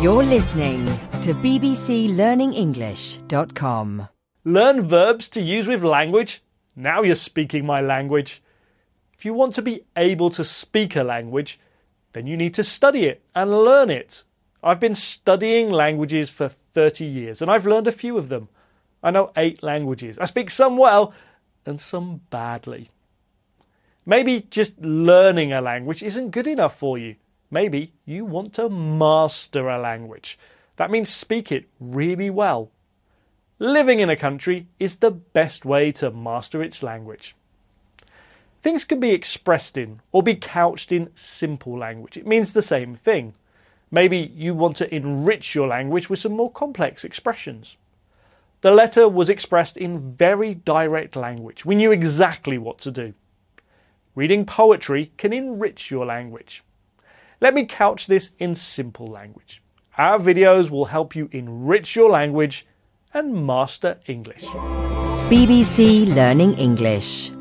You're listening to bbclearningenglish.com. Learn verbs to use with language. Now you're speaking my language. If you want to be able to speak a language, then you need to study it and learn it. I've been studying languages for 30 years and I've learned a few of them. I know 8 languages. I speak some well and some badly. Maybe just learning a language isn't good enough for you. Maybe you want to master a language. That means speak it really well. Living in a country is the best way to master its language. Things can be expressed in or be couched in simple language. It means the same thing. Maybe you want to enrich your language with some more complex expressions. The letter was expressed in very direct language. We knew exactly what to do. Reading poetry can enrich your language. Let me couch this in simple language. Our videos will help you enrich your language and master English. BBC Learning English.